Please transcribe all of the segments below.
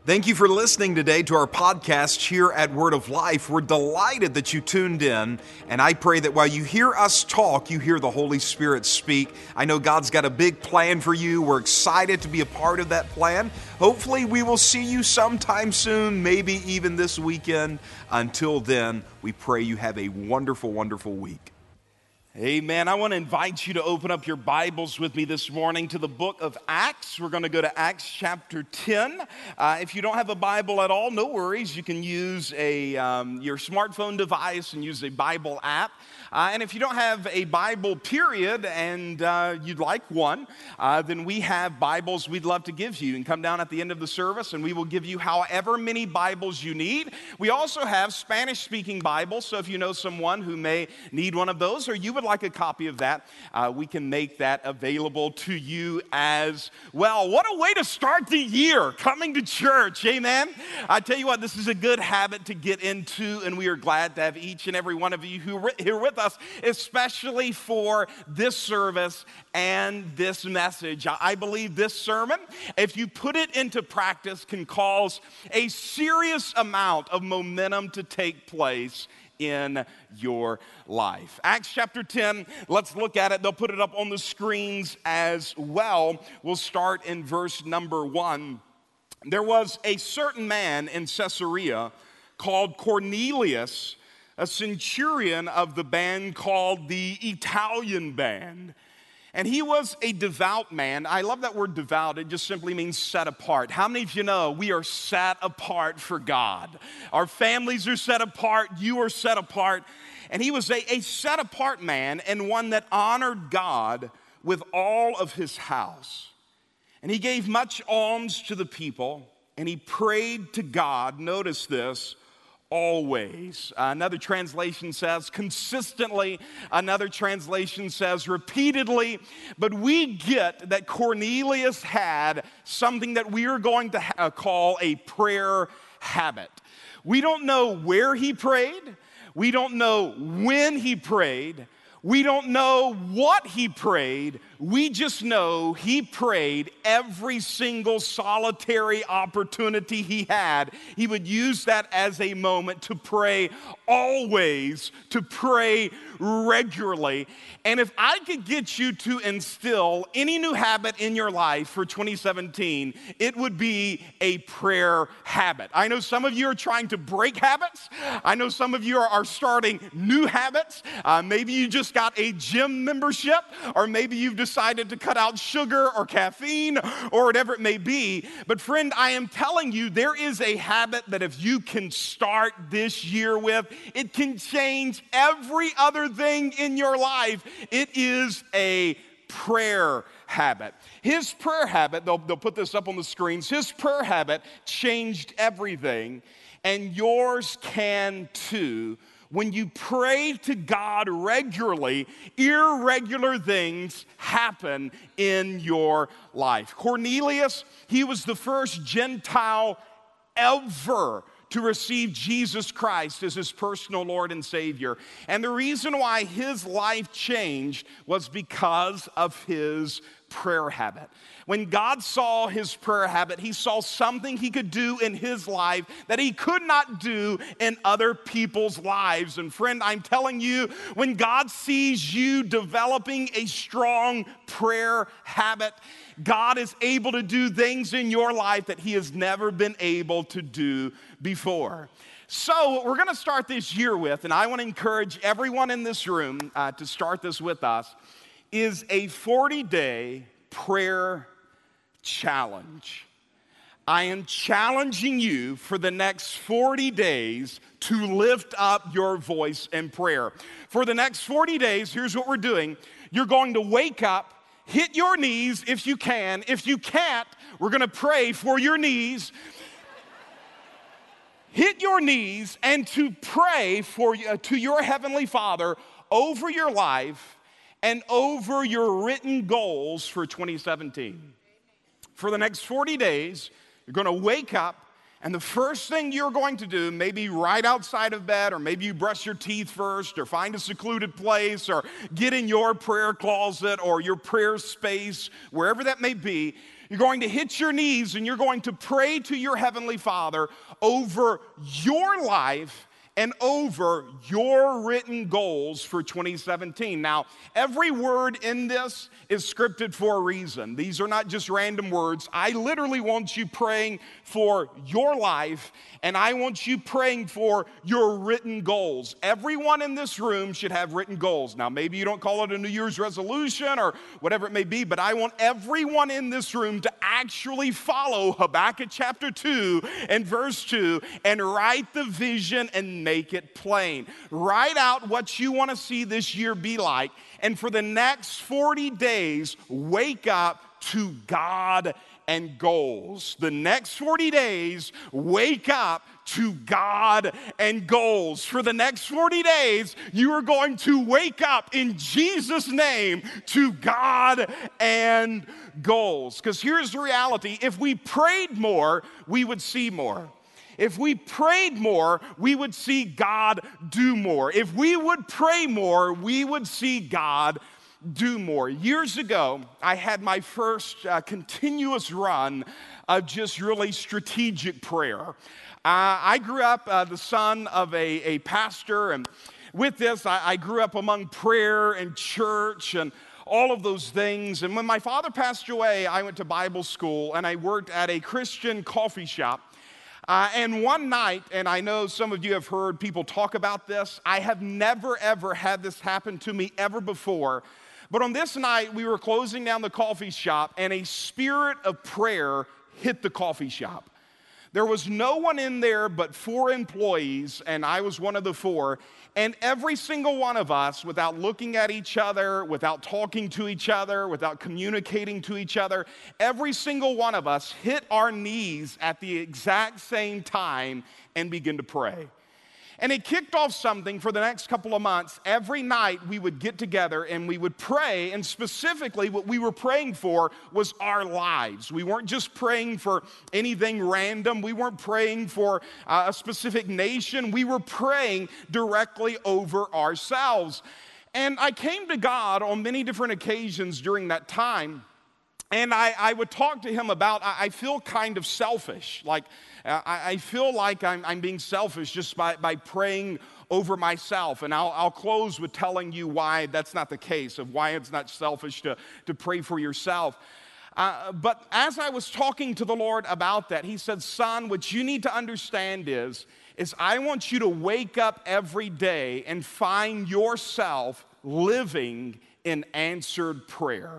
Thank you for listening today to our podcast here at Word of Life. We're delighted that you tuned in, and I pray that while you hear us talk, you hear the Holy Spirit speak. I know God's got a big plan for you. We're excited to be a part of that plan. Hopefully, we will see you sometime soon, maybe even this weekend. Until then, we pray you have a wonderful, wonderful week. Amen. I want to invite you to open up your Bibles with me this morning to the book of Acts. We're going to go to Acts chapter 10. If you don't have a Bible at all, no worries. You can use your smartphone device and use a Bible app. And if you don't have a Bible, period, and you'd like one, then we have Bibles we'd love to give you. You can come down at the end of the service, and we will give you however many Bibles you need. We also have Spanish-speaking Bibles, so if you know someone who may need one of those, or you would like a copy of that, we can make that available to you as well. What a way to start the year, coming to church, amen? I tell you what, this is a good habit to get into, and we are glad to have each and every one of you who are here with us, especially for this service and this message. I believe this sermon, if you put it into practice, can cause a serious amount of momentum to take place in your life. Acts chapter 10, let's look at it. They'll put it up on the screens as well. We'll start in verse number 1. There was a certain man in Caesarea called Cornelius, a centurion of the band called the Italian band. And he was a devout man. I love that word devout. It just simply means set apart. How many of you know we are set apart for God? Our families are set apart. You are set apart. And he was a set apart man and one that honored God with all of his house. And he gave much alms to the people, and he prayed to God, notice this, always. Another translation says consistently. Another translation says repeatedly. But we get that Cornelius had something that we are going to call a prayer habit. We don't know where he prayed. We don't know when he prayed. We don't know what he prayed. We just know he prayed every single solitary opportunity he had. He would use that as a moment to pray always, to pray regularly. And if I could get you to instill any new habit in your life for 2017, it would be a prayer habit. I know some of you are trying to break habits. I know some of you are starting new habits. Maybe you just got a gym membership, or maybe you've decided to cut out sugar or caffeine or whatever it may be. But friend, I am telling you, there is a habit that if you can start this year with, it can change every other thing in your life. It is a prayer habit. His prayer habit, they'll put this up on the screens, his prayer habit changed everything, and yours can too. When you pray to God regularly, irregular things happen in your life. Cornelius, he was the first Gentile ever to receive Jesus Christ as his personal Lord and Savior. And the reason why his life changed was because of his prayer habit. When God saw his prayer habit, he saw something he could do in his life that he could not do in other people's lives. And friend, I'm telling you, when God sees you developing a strong prayer habit, God is able to do things in your life that he has never been able to do before. So what we're going to start this year with, and I want to encourage everyone in this room to start this with us, is a 40-day prayer challenge. I am challenging you for the next 40 days to lift up your voice in prayer. For the next 40 days, here's what we're doing. You're going to wake up, hit your knees if you can. If you can't, we're going to pray for your knees. Hit your knees and to pray to your Heavenly Father over your life and over your written goals for 2017. For the next 40 days, you're going to wake up, and the first thing you're going to do, maybe right outside of bed, or maybe you brush your teeth first, or find a secluded place, or get in your prayer closet or your prayer space, wherever that may be, You're going to hit your knees and you're going to pray to your Heavenly Father over your life and over your written goals for 2017. Now, every word in this is scripted for a reason. These are not just random words. I literally want you praying for your life, and I want you praying for your written goals. Everyone in this room should have written goals. Now, maybe you don't call it a New Year's resolution or whatever it may be, but I want everyone in this room to actually follow Habakkuk chapter 2 and verse 2 and write the vision and make it plain. Write out what you want to see this year be like, and for the next 40 days, wake up to God and goals. The next 40 days, wake up to God and goals. For the next 40 days, you are going to wake up in Jesus' name to God and goals. Because here's the reality: if we prayed more, we would see more. If we prayed more, we would see God do more. If we would pray more, we would see God do more. Years ago, I had my first continuous run of just really strategic prayer. I grew up the son of a pastor, and with this, I grew up among prayer and church and all of those things. And when my father passed away, I went to Bible school and I worked at a Christian coffee shop. And one night, and I know some of you have heard people talk about this, I have never ever had this happen to me ever before. But on this night, we were closing down the coffee shop, and a spirit of prayer hit the coffee shop. There was no one in there but 4 employees, and I was one of the 4. And every single one of us, without looking at each other, without talking to each other, without communicating to each other, every single one of us hit our knees at the exact same time and began to pray. And it kicked off something for the next couple of months. Every night we would get together and we would pray, and specifically what we were praying for was our lives. We weren't just praying for anything random. We weren't praying for a specific nation. We were praying directly over ourselves. And I came to God on many different occasions during that time. And I would talk to him about, I feel kind of selfish. Like, I feel like I'm being selfish just by praying over myself. And I'll close with telling you why that's not the case, of why it's not selfish to pray for yourself. But as I was talking to the Lord about that, he said, son, what you need to understand is I want you to wake up every day and find yourself living in answered prayer.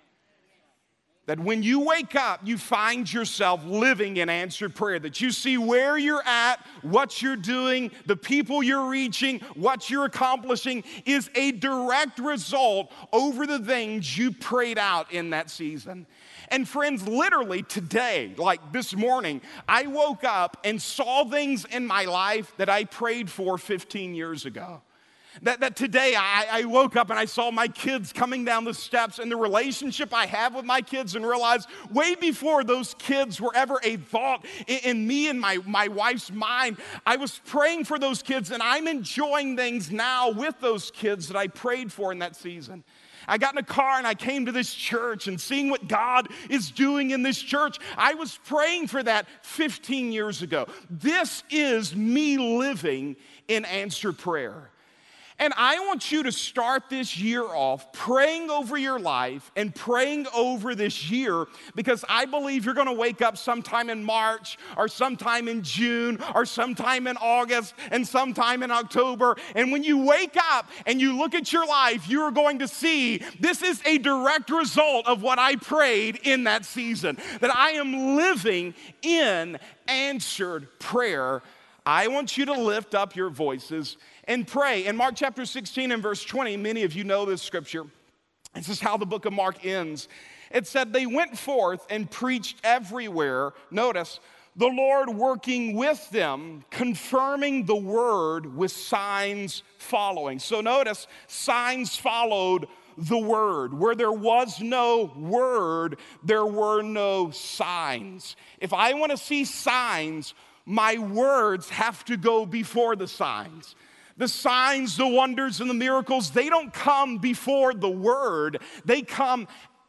That when you wake up, you find yourself living in answered prayer. That you see where you're at, what you're doing, the people you're reaching, what you're accomplishing is a direct result over the things you prayed out in that season. And friends, literally today, like this morning, I woke up and saw things in my life that I prayed for 15 years ago. That today I woke up and I saw my kids coming down the steps, and the relationship I have with my kids, and realized way before those kids were ever a thought in me and my wife's mind, I was praying for those kids, and I'm enjoying things now with those kids that I prayed for in that season. I got in a car and I came to this church, and seeing what God is doing in this church, I was praying for that 15 years ago. This is me living in answered prayer. And I want you to start this year off praying over your life and praying over this year, because I believe you're going to wake up sometime in March or sometime in June or sometime in August and sometime in October. And when you wake up and you look at your life, you're going to see this is a direct result of what I prayed in that season, that I am living in answered prayer. I want you to lift up your voices and pray. In Mark chapter 16 and verse 20, many of you know this scripture. This is how the book of Mark ends. It said, they went forth and preached everywhere. Notice, the Lord working with them, confirming the word with signs following. So notice, signs followed the word. Where there was no word, there were no signs. If I want to see signs, my words have to go before the signs. The signs, the wonders, and the miracles, they don't come before the word. They come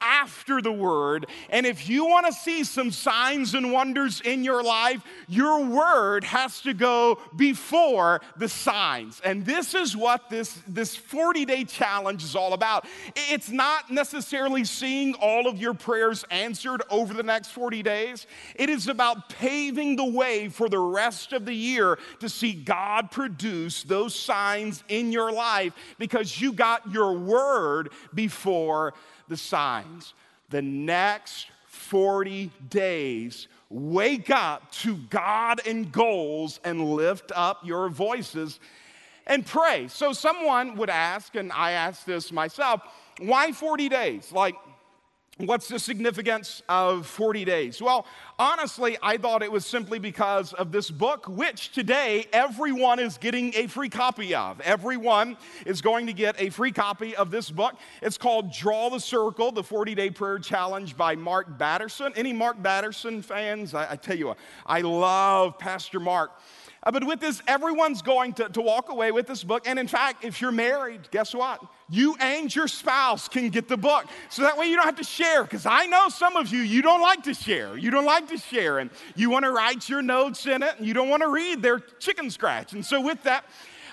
after the Word. And if you want to see some signs and wonders in your life, your Word has to go before the signs. And this is what this 40-day challenge is all about. It's not necessarily seeing all of your prayers answered over the next 40 days. It is about paving the way for the rest of the year to see God produce those signs in your life because you got your Word before the signs. The next 40 days, wake up to God and goals and lift up your voices and pray. So someone would ask, and I asked this myself, why 40 days? Like, what's the significance of 40 days? Well, honestly, I thought it was simply because of this book, which today everyone is getting a free copy of. Everyone is going to get a free copy of this book. It's called Draw the Circle, the 40-Day Prayer Challenge by Mark Batterson. Any Mark Batterson fans? I tell you what, I love Pastor Mark. But with this, everyone's going to walk away with this book. And in fact, if you're married, guess what? You and your spouse can get the book. So that way you don't have to share. Because I know some of you don't like to share. You don't like to share. And you want to write your notes in it. And you don't want to read their chicken scratch. And so with that,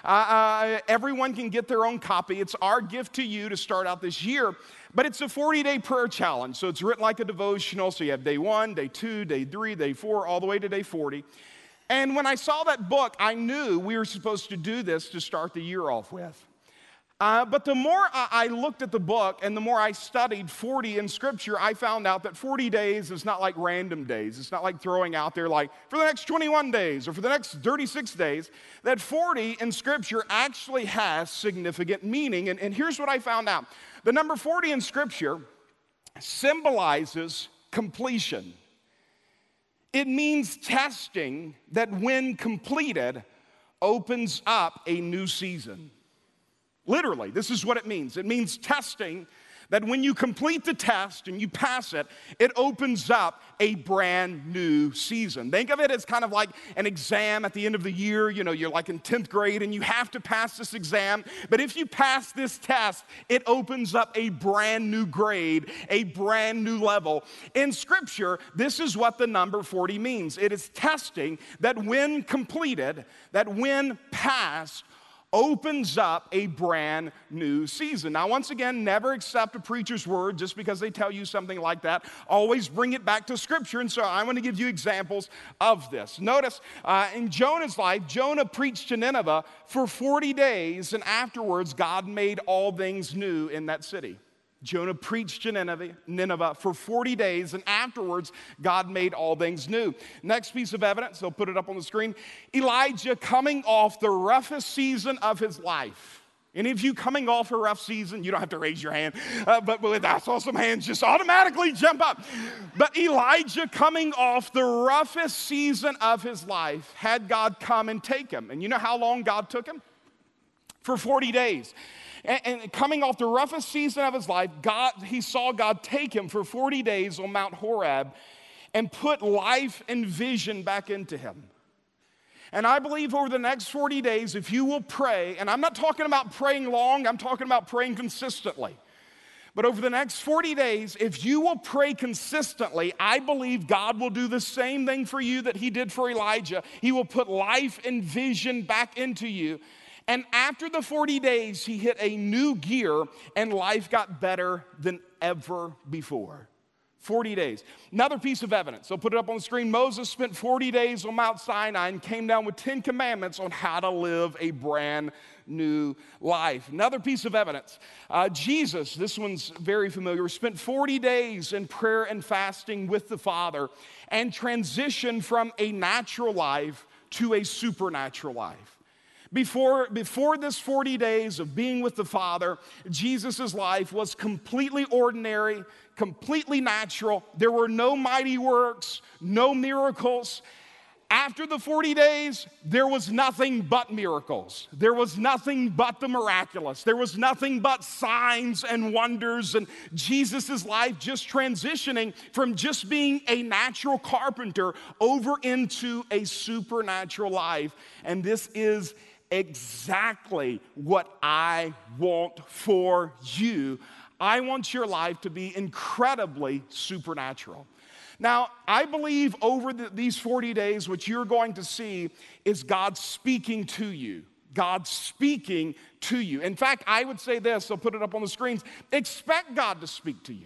everyone can get their own copy. It's our gift to you to start out this year. But it's a 40-day prayer challenge. So it's written like a devotional. So you have day 1, day 2, day 3, day 4, all the way to day 40. And when I saw that book, I knew we were supposed to do this to start the year off with. But the more I looked at the book and the more I studied 40 in Scripture, I found out that 40 days is not like random days. It's not like throwing out there like for the next 21 days or for the next 36 days. That 40 in Scripture actually has significant meaning. And here's what I found out. The number 40 in Scripture symbolizes completion. It means testing that when completed opens up a new season. Literally, this is what it means. It means testing that when you complete the test and you pass it, it opens up a brand new season. Think of it as kind of like an exam at the end of the year. You know, you're like in 10th grade and you have to pass this exam. But if you pass this test, it opens up a brand new grade, a brand new level. In Scripture, this is what the number 40 means. It is testing that when completed, that when passed, opens up a brand new season. Now, once again, never accept a preacher's word just because they tell you something like that. Always bring it back to Scripture. And so I want to give you examples of this. Notice in Jonah's life, Jonah preached to Nineveh for 40 days, and afterwards, God made all things new in that city. Jonah preached to Nineveh for 40 days, and afterwards, God made all things new. Next piece of evidence, they'll put it up on the screen. Elijah coming off the roughest season of his life. Any of you coming off a rough season? You don't have to raise your hand, but I saw some hands just automatically jump up. But Elijah coming off the roughest season of his life had God come and take him. And you know how long God took him? For 40 days. And coming off the roughest season of his life, he saw God take him for 40 days on Mount Horeb and put life and vision back into him. And I believe over the next 40 days, if you will pray, and I'm not talking about praying long, I'm talking about praying consistently. But over the next 40 days, if you will pray consistently, I believe God will do the same thing for you that he did for Elijah. He will put life and vision back into you. And after the 40 days, he hit a new gear and life got better than ever before. 40 days. Another piece of evidence. I'll put it up on the screen. Moses spent 40 days on Mount Sinai and came down with 10 commandments on how to live a brand new life. Another piece of evidence. Jesus, this one's very familiar, spent 40 days in prayer and fasting with the Father and transitioned from a natural life to a supernatural life. Before this 40 days of being with the Father, Jesus' life was completely ordinary, completely natural. There were no mighty works, no miracles. After the 40 days, there was nothing but miracles. There was nothing but the miraculous. There was nothing but signs and wonders, and Jesus' life just transitioning from just being a natural carpenter over into a supernatural life. And this is exactly what I want for you. I want your life to be incredibly supernatural. Now, I believe over these 40 days, what you're going to see is God speaking to you. God speaking to you. In fact, I would say this, I'll put it up on the screens. Expect God to speak to you.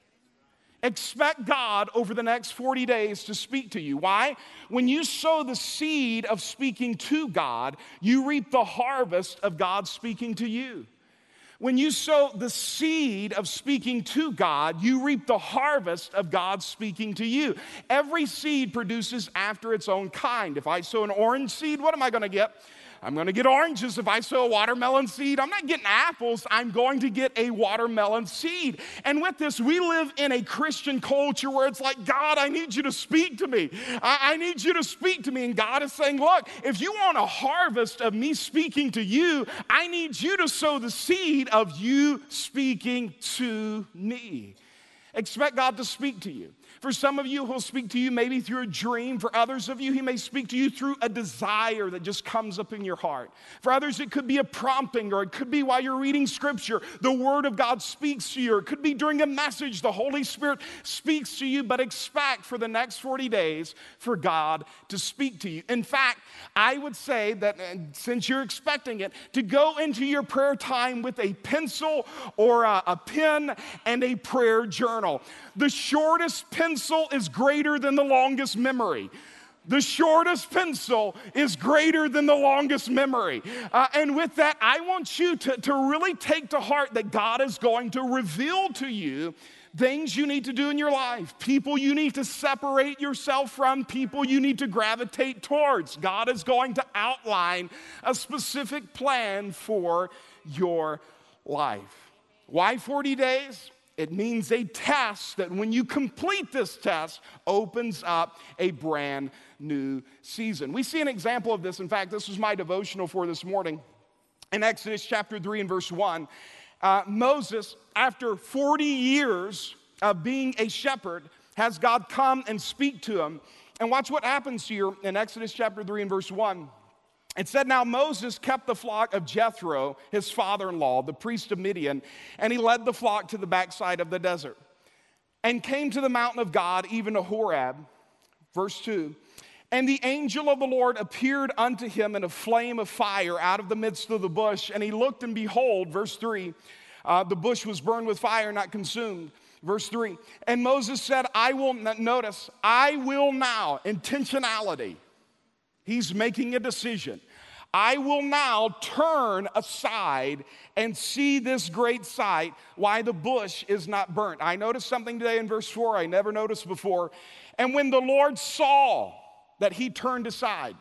Expect God over the next 40 days to speak to you. Why? When you sow the seed of speaking to God, you reap the harvest of God speaking to you. When you sow the seed of speaking to God, you reap the harvest of God speaking to you. Every seed produces after its own kind. If I sow an orange seed, what am I going to get? I'm going to get oranges. If I sow a watermelon seed, I'm not getting apples. I'm going to get a watermelon seed. And with this, we live in a Christian culture where it's like, God, I need you to speak to me. I need you to speak to me. And God is saying, look, if you want a harvest of me speaking to you, I need you to sow the seed of you speaking to me. Expect God to speak to you. For some of you, he'll speak to you maybe through a dream. For others of you, he may speak to you through a desire that just comes up in your heart. For others, it could be a prompting, or it could be while you're reading scripture, the word of God speaks to you, or it could be during a message, the Holy Spirit speaks to you. But expect for the next 40 days for God to speak to you. In fact, I would say that since you're expecting it, to go into your prayer time with a pencil or a pen and a prayer journal. The shortest pencil is greater than the longest memory. The shortest pencil is greater than the longest memory. And with that, I want you to really take to heart that God is going to reveal to you things you need to do in your life, people you need to separate yourself from, people you need to gravitate towards. God is going to outline a specific plan for your life. Why 40 days? It means a test that when you complete this test, opens up a brand new season. We see an example of this. In fact, this was my devotional for this morning. In Exodus chapter 3 and verse 1, Moses, after 40 years of being a shepherd, has God come and speak to him. And watch what happens here in Exodus chapter 3 and verse 1. It said, now Moses kept the flock of Jethro, his father-in-law, the priest of Midian, and he led the flock to the backside of the desert and came to the mountain of God, even to Horeb. Verse 2, and the angel of the Lord appeared unto him in a flame of fire out of the midst of the bush. And he looked, and behold, verse 3, the bush was burned with fire, not consumed. Verse 3, and Moses said, I will now, intentionality. He's making a decision. I will now turn aside and see this great sight, why the bush is not burnt. I noticed something today in verse 4 I never noticed before. And when the Lord saw that he turned aside,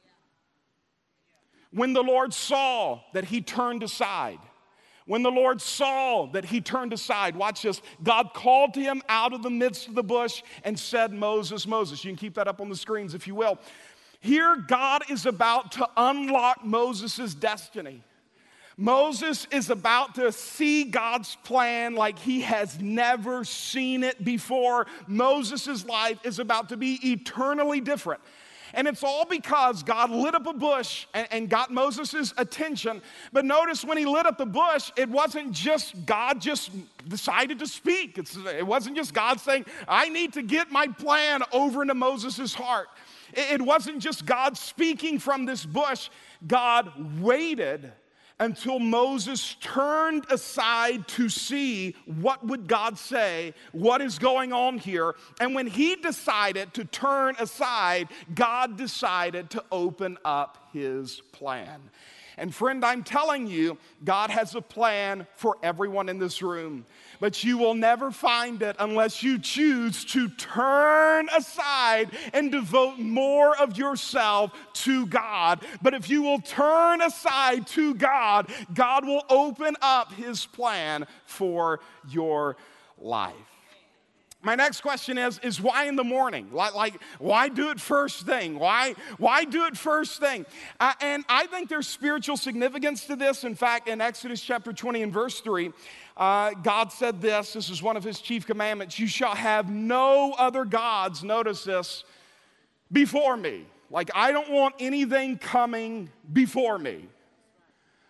when the Lord saw that he turned aside, when the Lord saw that he turned aside, watch this, God called to him out of the midst of the bush and said, Moses, Moses. You can keep that up on the screens if you will. Here, God is about to unlock Moses' destiny. Moses is about to see God's plan like he has never seen it before. Moses' life is about to be eternally different. And it's all because God lit up a bush and got Moses' attention. But notice when he lit up the bush, it wasn't just God just decided to speak. It wasn't just God saying, I need to get my plan over into Moses' heart. It wasn't just God speaking from this bush. God waited until Moses turned aside to see what would God say, what is going on here. And when he decided to turn aside, God decided to open up his plan. And friend, I'm telling you, God has a plan for everyone in this room. But you will never find it unless you choose to turn aside and devote more of yourself to God. But if you will turn aside to God, God will open up his plan for your life. My next question is why in the morning? Like why do it first thing? Why do it first thing? And I think there's spiritual significance to this. In fact, in Exodus chapter 20 and verse 3, God said this is one of his chief commandments, you shall have no other gods, notice this, before me. Like I don't want anything coming before me.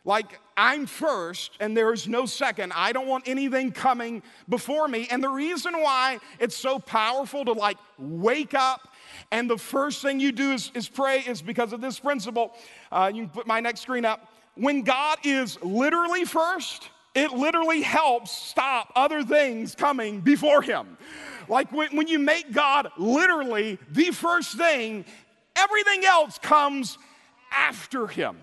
Like, I'm first and there's no second. I don't want anything coming before me. And the reason why it's so powerful to like wake up and the first thing you do is pray is because of this principle. You can put my next screen up. When God is literally first, it literally helps stop other things coming before him. Like when you make God literally the first thing, everything else comes after him.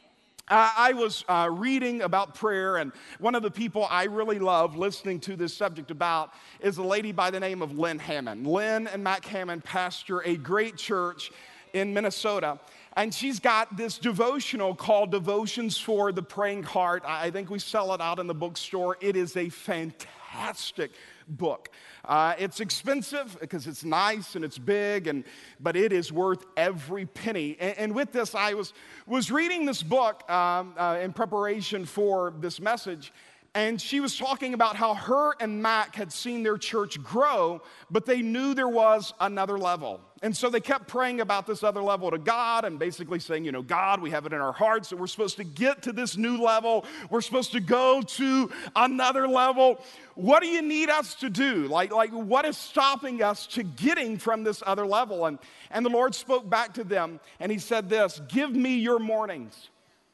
I was reading about prayer, and one of the people I really love listening to this subject about is a lady by the name of Lynn Hammond. Lynn and Mac Hammond pastor a great church in Minnesota, and she's got this devotional called Devotions for the Praying Heart. I think we sell it out in the bookstore. It is a fantastic book. It's expensive because it's nice and it's big, but it is worth every penny. And with this, I was reading this book in preparation for this message, and she was talking about how her and Mac had seen their church grow, but they knew there was another level. And so they kept praying about this other level to God and basically saying, God, we have it in our hearts that we're supposed to get to this new level. We're supposed to go to another level. What do you need us to do? Like what is stopping us to getting from this other level? And the Lord spoke back to them and he said this, give me your mornings.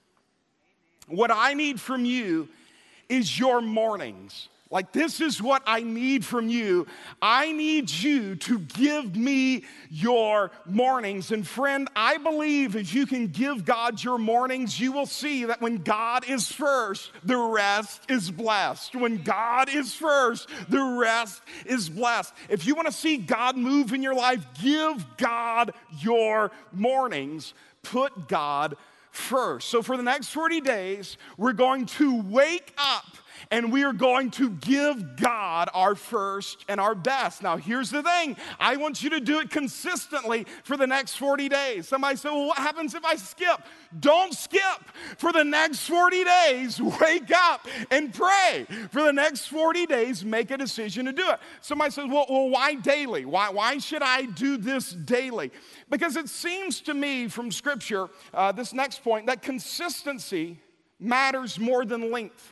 What I need from you is your mornings. Like, this is what I need from you. I need you to give me your mornings. And friend, I believe if you can give God your mornings, you will see that when God is first, the rest is blessed. When God is first, the rest is blessed. If you want to see God move in your life, give God your mornings. Put God first. So for the next 40 days, we're going to wake up and we are going to give God our first and our best. Now, here's the thing. I want you to do it consistently for the next 40 days. Somebody said, well, what happens if I skip? Don't skip. For the next 40 days, wake up and pray. For the next 40 days, make a decision to do it. Somebody says, well, why daily? Why should I do this daily? Because it seems to me from Scripture, this next point, that consistency matters more than length.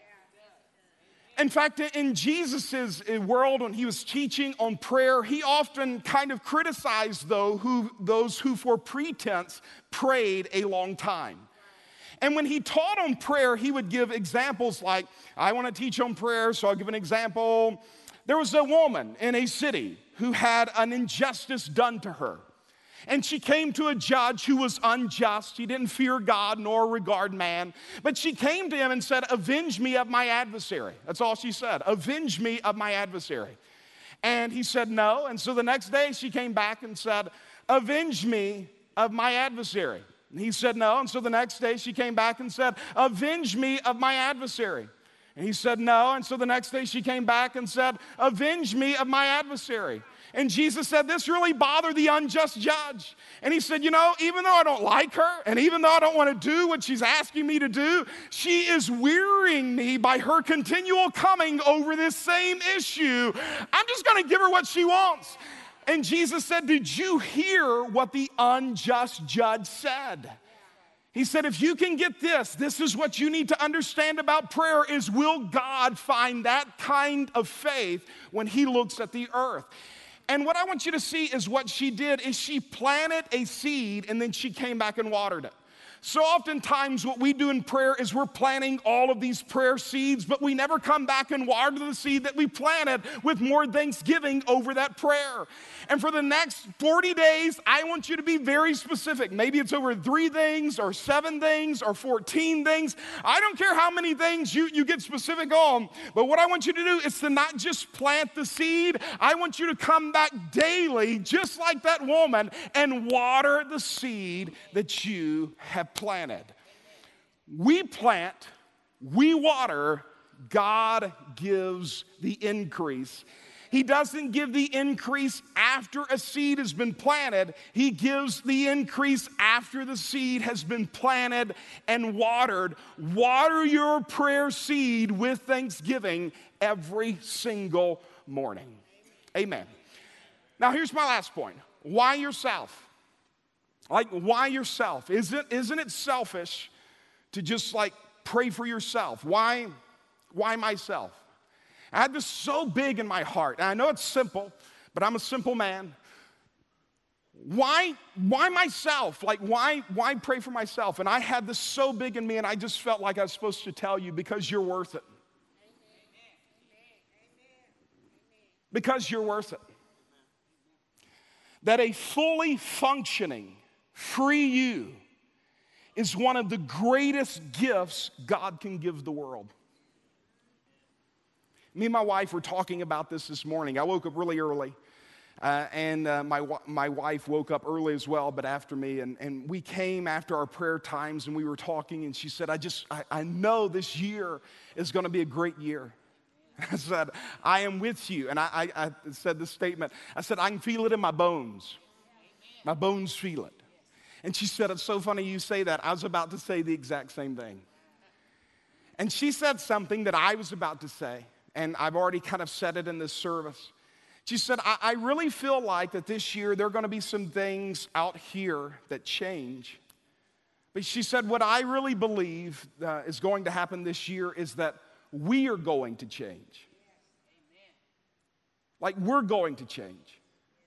In fact, in Jesus' world, when he was teaching on prayer, he often kind of criticized those who for pretense prayed a long time. And when he taught on prayer, he would give examples like, I want to teach on prayer, so I'll give an example. There was a woman in a city who had an injustice done to her. And she came to a judge who was unjust. He didn't fear God nor regard man. But she came to him and said, avenge me of my adversary. That's all she said. Avenge me of my adversary. And he said no. And so the next day she came back and said, avenge me of my adversary. And he said no. And so the next day she came back and said, avenge me of my adversary. And he said no. And so the next day she came back and said, avenge me of my adversary. And Jesus said, this really bothered the unjust judge. And he said, even though I don't like her, and even though I don't want to do what she's asking me to do, she is wearying me by her continual coming over this same issue. I'm just going to give her what she wants. And Jesus said, did you hear what the unjust judge said? He said, if you can get this is what you need to understand about prayer is, will God find that kind of faith when he looks at the earth? And what I want you to see is what she did is she planted a seed and then she came back and watered it. So oftentimes what we do in prayer is we're planting all of these prayer seeds, but we never come back and water the seed that we planted with more thanksgiving over that prayer. And for the next 40 days, I want you to be very specific. Maybe it's over 3 things or 7 things or 14 things. I don't care how many things you get specific on, but what I want you to do is to not just plant the seed. I want you to come back daily, just like that woman, and water the seed that you have planted. We plant, we water, God gives the increase. He doesn't give the increase after a seed has been planted. He gives the increase after the seed has been planted and watered. Water your prayer seed with thanksgiving every single morning. Amen. Now here's my last point. Why yourself? Like, why yourself? Isn't it selfish to just like pray for yourself. Why myself? I had this so big in my heart, and I know it's simple, but I'm a simple man. Why myself? Like, why pray for myself? And I had this so big in me, and I just felt like I was supposed to tell you, because you're worth it. Because you're worth it. That a fully functioning, free you is one of the greatest gifts God can give the world. Me and my wife were talking about this morning. I woke up really early. And my wife woke up early as well, but after me. And we came after our prayer times, and we were talking, and she said, I know this year is going to be a great year. I said, I am with you. And I said this statement. I said, I can feel it in my bones. My bones feel it. And she said, it's so funny you say that. I was about to say the exact same thing. And she said something that I was about to say, and I've already kind of said it in this service. She said, I really feel like that this year there are going to be some things out here that change. But she said, what I really believe is going to happen this year is that we are going to change. Like, we're going to change.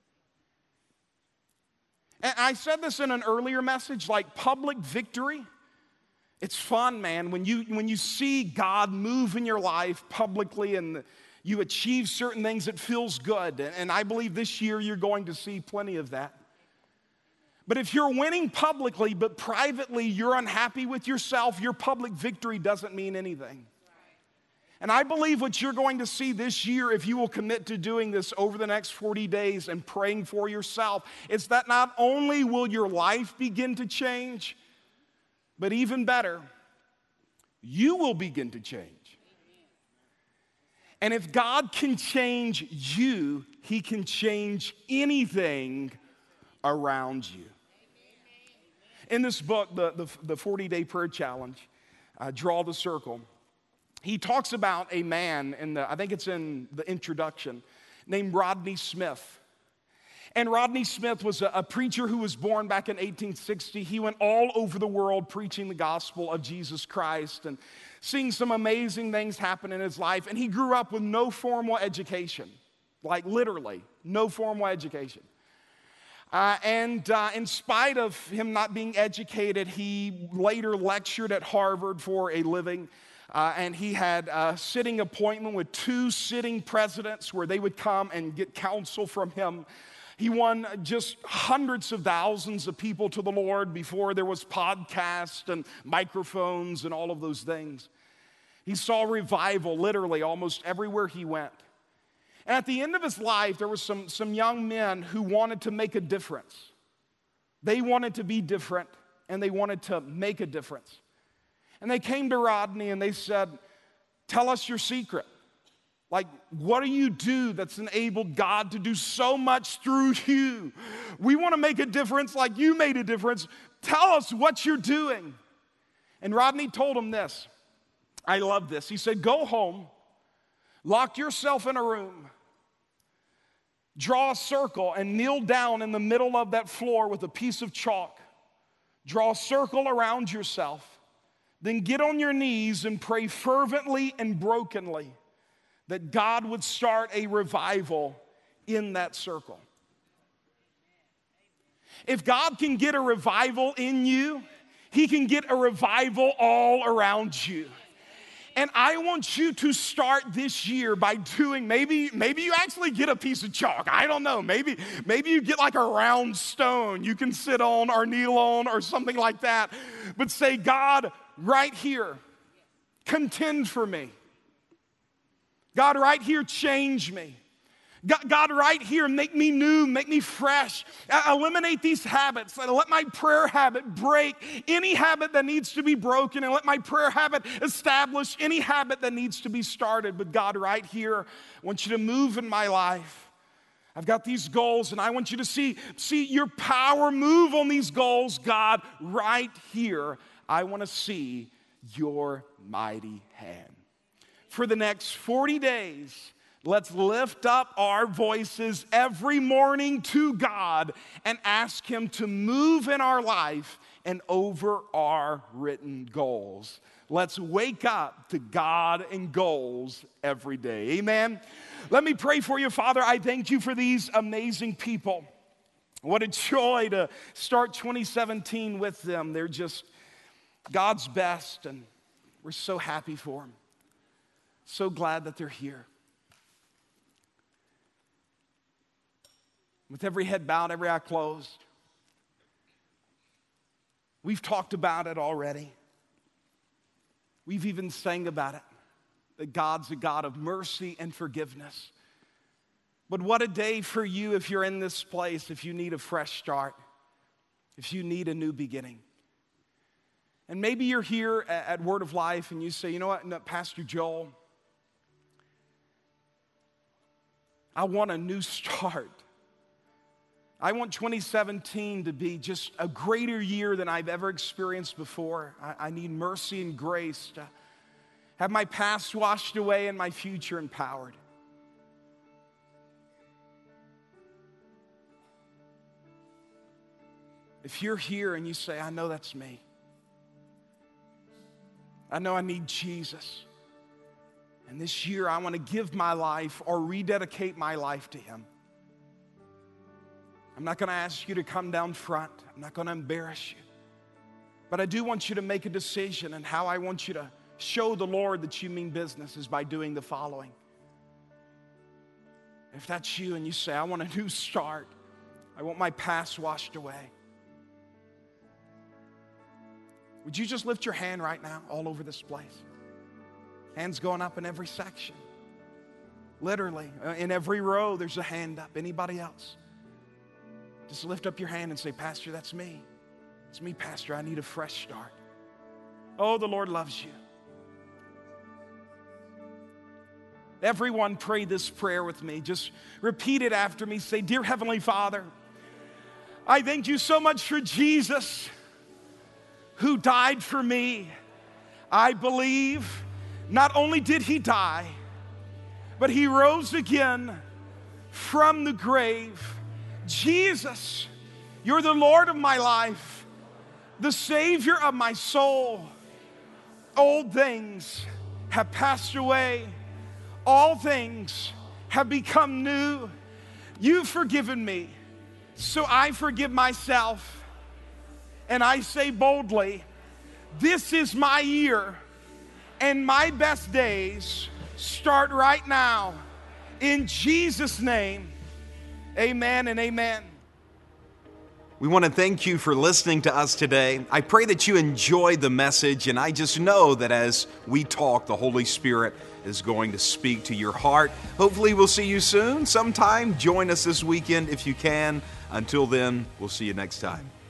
And I said this in an earlier message, like public victory. It's fun, man, when you see God move in your life publicly and you achieve certain things, it feels good. And I believe this year you're going to see plenty of that. But if you're winning publicly, but privately you're unhappy with yourself, your public victory doesn't mean anything. And I believe what you're going to see this year, if you will commit to doing this over the next 40 days and praying for yourself, is that not only will your life begin to change, but even better, you will begin to change. And if God can change you, He can change anything around you. In this book, the 40-day prayer challenge, Draw the Circle, he talks about a man, I think it's in the introduction, named Rodney Smith. And Rodney Smith was a preacher who was born back in 1860. He went all over the world preaching the gospel of Jesus Christ and seeing some amazing things happen in his life. And he grew up with no formal education, like literally no formal education. In spite of him not being educated, he later lectured at Harvard for a living. And he had a sitting appointment with 2 sitting presidents where they would come and get counsel from him. He won just hundreds of thousands of people to the Lord before there was podcasts and microphones and all of those things. He saw revival literally almost everywhere he went. And at the end of his life, there were some young men who wanted to make a difference. They wanted to be different, and they wanted to make a difference. And they came to Rodney and they said, tell us your secret. Like, what do you do that's enabled God to do so much through you? We want to make a difference like you made a difference. Tell us what you're doing. And Rodney told him this. I love this. He said, go home, lock yourself in a room, draw a circle, and kneel down in the middle of that floor with a piece of chalk. Draw a circle around yourself. Then get on your knees and pray fervently and brokenly that God would start a revival in that circle. If God can get a revival in you, He can get a revival all around you. And I want you to start this year by doing, maybe you actually get a piece of chalk. I don't know. Maybe you get like a round stone you can sit on or kneel on or something like that. But say, God, right here, contend for me. God, right here, change me. God, right here, make me new, make me fresh. Eliminate these habits. Let my prayer habit break any habit that needs to be broken, and let my prayer habit establish any habit that needs to be started. But God, right here, I want you to move in my life. I've got these goals, and I want you to see your power move on these goals. God, right here, I want to see your mighty hand. For the next 40 days, Let's lift up our voices every morning to God and ask Him to move in our life and over our written goals. Let's wake up to God and goals every day. Amen. Let me pray for you, Father. I thank you for these amazing people. What a joy to start 2017 with them. They're just God's best, and we're so happy for them. So glad that they're here. With every head bowed, every eye closed, we've talked about it already. We've even sang about it, that God's a God of mercy and forgiveness. But what a day for you if you're in this place, if you need a fresh start, if you need a new beginning. And maybe you're here at Word of Life and you say, you know what, no, Pastor Joel, I want a new start. I want 2017 to be just a greater year than I've ever experienced before. I need mercy and grace to have my past washed away and my future empowered. If you're here and you say, I know that's me. I know I need Jesus. And this year I want to give my life or rededicate my life to Him. I'm not going to ask you to come down front. I'm not going to embarrass you. But I do want you to make a decision, and how I want you to show the Lord that you mean business is by doing the following. If that's you and you say, I want a new start, I want my past washed away, would you just lift your hand right now all over this place? Hands going up in every section. Literally, in every row, there's a hand up. Anybody else? Just lift up your hand and say, Pastor, that's me. It's me, Pastor. I need a fresh start. Oh, the Lord loves you. Everyone pray this prayer with me. Just repeat it after me. Say, Dear Heavenly Father, I thank you so much for Jesus who died for me. I believe not only did He die, but He rose again from the grave. Jesus, you're the Lord of my life, the Savior of my soul. Old things have passed away. All things have become new. You've forgiven me, so I forgive myself. And I say boldly, this is my year, and my best days start right now. In Jesus' name. Amen and amen. We want to thank you for listening to us today. I pray that you enjoyed the message, and I just know that as we talk, the Holy Spirit is going to speak to your heart. Hopefully we'll see you soon. Sometime, join us this weekend if you can. Until then, we'll see you next time.